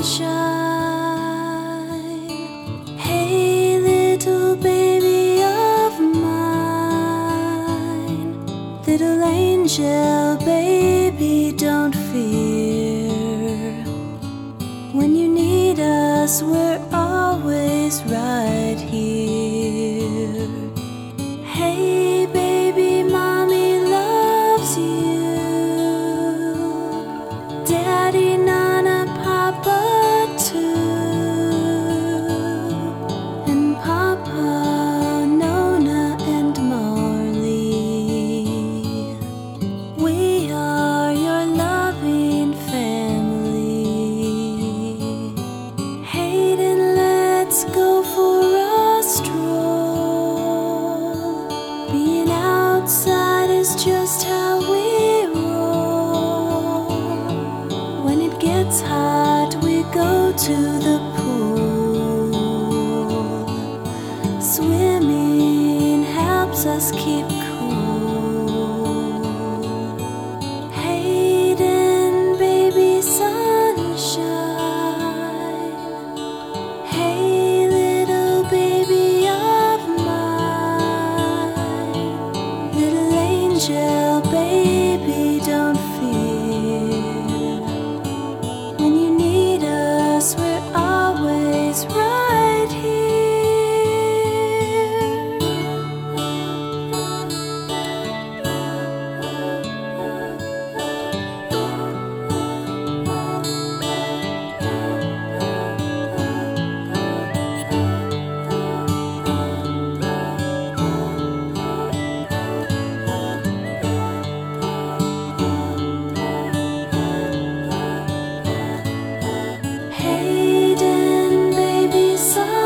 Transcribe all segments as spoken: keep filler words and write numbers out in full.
sunshine. Hey, little baby of mine, little angel baby, don't fear. When you need us, we're always right here. Hey, baby, mommy loves you. Daddy, Nana, Papa too. And Papa, Nona, and Marley. We are your loving family. Hayden, let's go for a stroll. Being outside is just how we roll. When it gets hot, we go to the pool. Swimming helps us keep cool. Hayden, baby sunshine. Hey, little baby of mine, little angel baby, don't fear. When you need us, we're always right here. Hayden, baby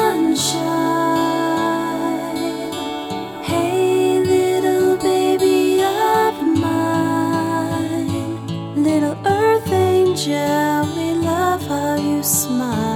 sunshine. Hey, little baby of mine, little earth angel, we love how you smile.